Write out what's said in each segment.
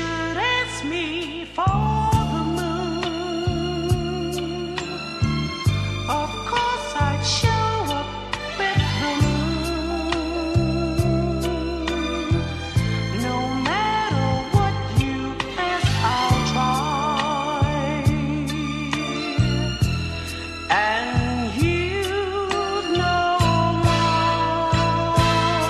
should ask me for the moon, of course I'd show up with the moon. No matter what you ask, I'll try. And you'd know why.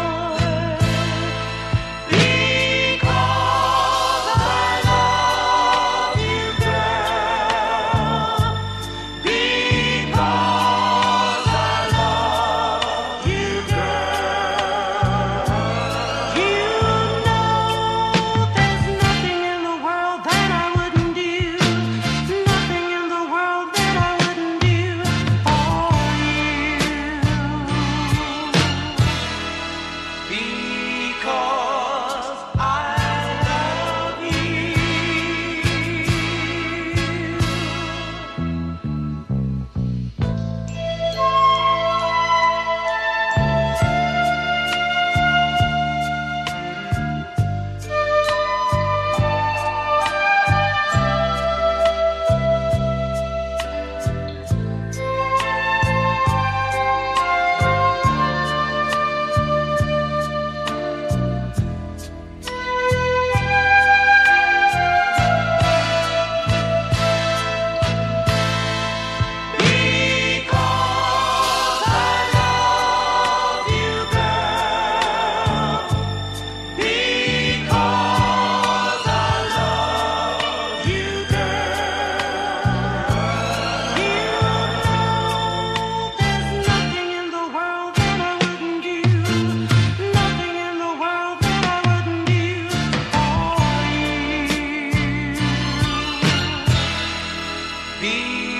Because I love you, girl. Because I love you, girl. You know there's nothing in the world that I wouldn't do. Nothing in the world that I wouldn't do for you. Because I love you. Because I love you, girl. Because I love you, girl. You know there's nothing in the world that I wouldn't do. Nothing in the world that I wouldn't do for you.